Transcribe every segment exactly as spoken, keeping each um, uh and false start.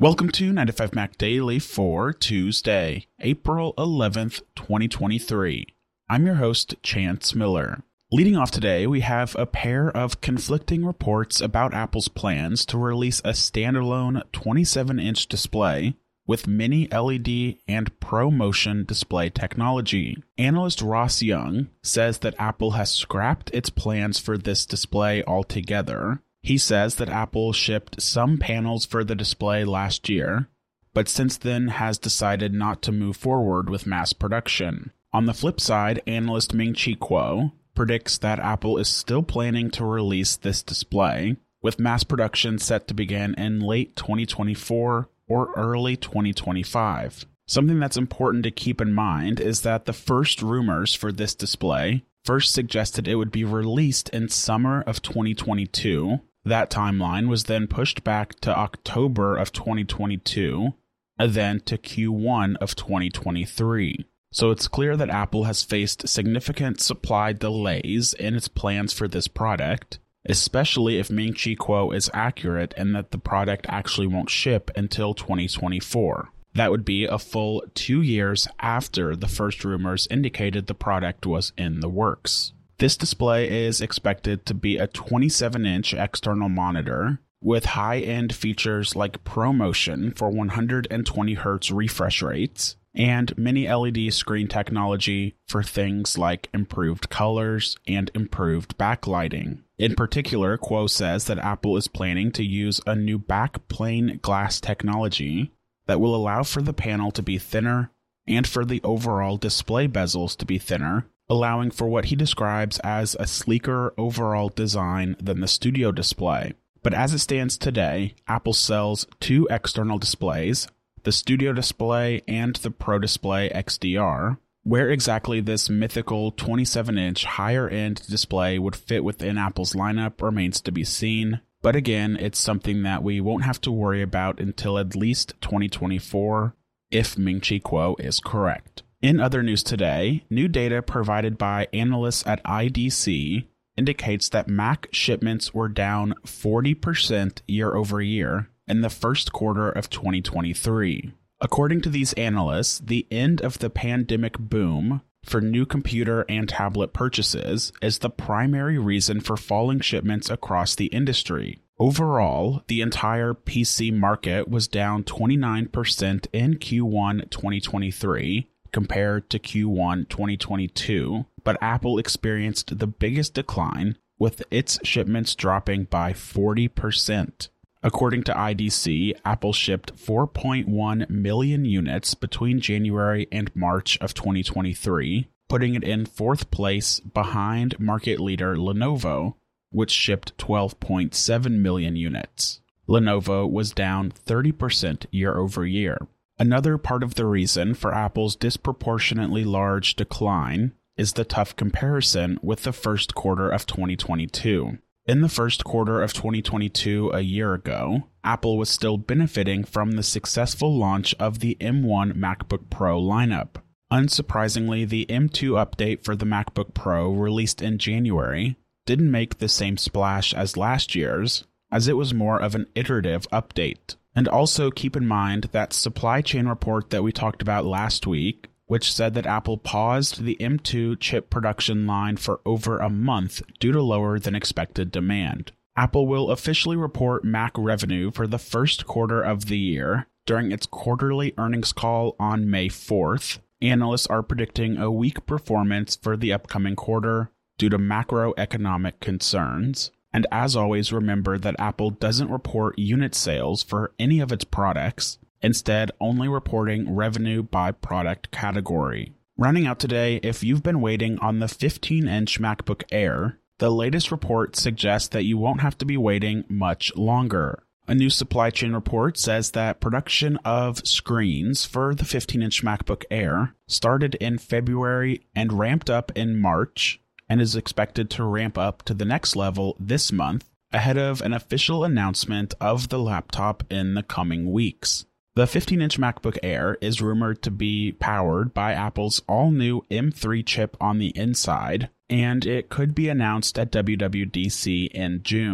Welcome to nine to five Mac Daily for Tuesday, April eleventh, twenty twenty-three. I'm your host, Chance Miller. Leading off today, we have a pair of conflicting reports about Apple's plans to release a standalone twenty-seven inch display with mini L E D and ProMotion display technology. Analyst Ross Young says that Apple has scrapped its plans for this display altogether. He says that Apple shipped some panels for the display last year, but since then has decided not to move forward with mass production. On the flip side, analyst Ming-Chi Kuo predicts that Apple is still planning to release this display, with mass production set to begin in late twenty twenty-four or early twenty twenty-five. Something that's important to keep in mind is that the first rumors for this display first suggested it would be released in summer of twenty twenty-two. That timeline was then pushed back to October of twenty twenty-two, and then to Q one of twenty twenty-three. So it's clear that Apple has faced significant supply delays in its plans for this product, especially if Ming-Chi Kuo is accurate and that the product actually won't ship until twenty twenty-four. That would be a full two years after the first rumors indicated the product was in the works. This display is expected to be a twenty-seven inch external monitor with high-end features like ProMotion for one hundred twenty hertz refresh rates and mini L E D screen technology for things like improved colors and improved backlighting. In particular, Kuo says that Apple is planning to use a new backplane glass technology that will allow for the panel to be thinner and for the overall display bezels to be thinner, allowing for what he describes as a sleeker overall design than the Studio display. But as it stands today, Apple sells two external displays, the Studio display and the Pro Display X D R. Where exactly this mythical twenty-seven inch higher-end display would fit within Apple's lineup remains to be seen, but again, it's something that we won't have to worry about until at least twenty twenty-four, if Ming-Chi Kuo is correct. In other news today, new data provided by analysts at I D C indicates that Mac shipments were down forty percent year over year in the first quarter of twenty twenty-three. According to these analysts, the end of the pandemic boom for new computer and tablet purchases is the primary reason for falling shipments across the industry. Overall, the entire P C market was down twenty-nine percent in Q one twenty twenty-three compared to Q one twenty twenty-two, but Apple experienced the biggest decline, with its shipments dropping by forty percent. According to I D C, Apple shipped four point one million units between January and March of twenty twenty-three, putting it in fourth place behind market leader Lenovo, which shipped twelve point seven million units. Lenovo was down thirty percent year over year. Another part of the reason for Apple's disproportionately large decline is the tough comparison with the first quarter of twenty twenty-two. In the first quarter of twenty twenty-two, a year ago, Apple was still benefiting from the successful launch of the M one MacBook Pro lineup. Unsurprisingly, the M two update for the MacBook Pro released in January didn't make the same splash as last year's, as it was more of an iterative update. And also keep in mind that supply chain report that we talked about last week, which said that Apple paused the M two chip production line for over a month due to lower than expected demand. Apple will officially report Mac revenue for the first quarter of the year during its quarterly earnings call on May fourth. Analysts are predicting a weak performance for the upcoming quarter due to macroeconomic concerns. And as always, remember that Apple doesn't report unit sales for any of its products, instead only reporting revenue by product category. Rounding out today, if you've been waiting on the fifteen inch MacBook Air, the latest report suggests that you won't have to be waiting much longer. A new supply chain report says that production of screens for the fifteen inch MacBook Air started in February and ramped up in March, and is expected to ramp up to the next level this month, ahead of an official announcement of the laptop in the coming weeks. The fifteen inch MacBook Air is rumored to be powered by Apple's all-new M three chip on the inside, and it could be announced at W W D C in June.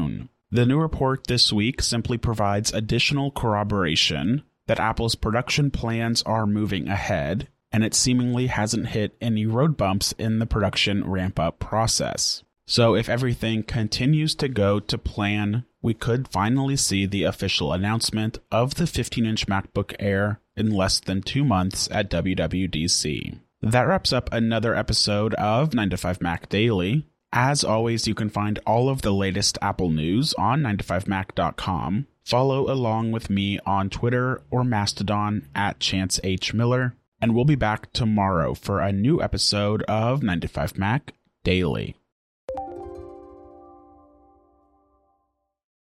The new report this week simply provides additional corroboration that Apple's production plans are moving ahead, and it seemingly hasn't hit any road bumps in the production ramp-up process. So if everything continues to go to plan, we could finally see the official announcement of the fifteen-inch MacBook Air in less than two months at W W D C. That wraps up another episode of nine to five Mac Daily. As always, you can find all of the latest Apple news on nine to five mac dot com. Follow along with me on Twitter or Mastodon at Chance H. Miller, and we'll be back tomorrow for a new episode of nine to five Mac Daily.